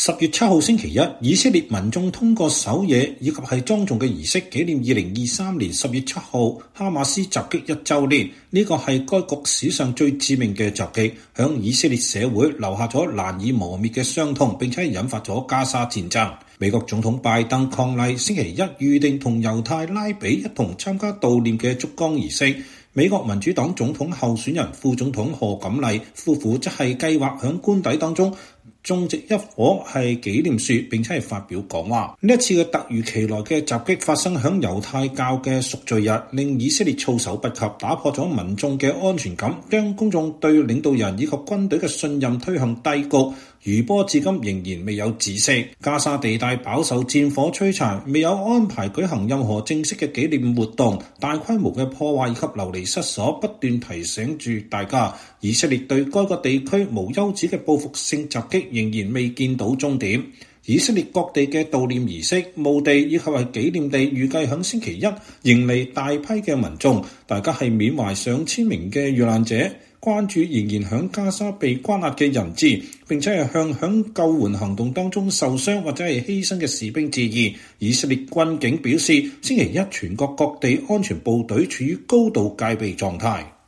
10月7號星期一，以色列民眾通過守夜以及係莊重嘅儀式，紀念2023年10月7號哈馬斯襲擊1週年。呢個係該局史上最致命嘅襲擊，響以色列社會留下咗難以磨滅嘅傷痛，並且引發咗加沙戰爭。美國總統拜登伉儷星期一預定同猶太拉比一同參加悼念嘅燭光儀式。美國民主黨總統候選人副總統賀錦麗夫婦則係計劃響官邸當中種植一棵係紀念樹，並且係發表講話。呢一次嘅突如其來嘅襲擊發生響猶太教嘅贖罪日，令以色列措手不及，打破咗民眾嘅安全感，將公眾對領導人以及軍隊嘅信任推向低谷。餘波至今仍然未有止息，加沙地帶飽受戰火摧殘，未有安排舉行任何正式嘅紀念活動，大規模嘅破壞以及流離失所不斷提醒住大家，以色列對該個地區無休止嘅報復性襲擊仍然未見到終點。以色列各地嘅悼念儀式、墓地以及係紀念地預計響星期一迎嚟大批嘅民眾，大家係緬懷上千名嘅遇難者，關注仍然響加沙被關押嘅人質，並且係向響救援行動當中受傷或者係犧牲嘅士兵致意。以色列軍警表示，星期一全國各地安全部隊處於高度戒備狀態。